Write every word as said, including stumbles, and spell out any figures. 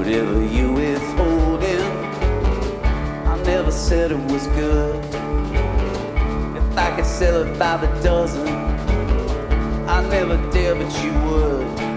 whatever you withholding. I never said it was good. If I could sell it by the dozen, I never dare, but you would.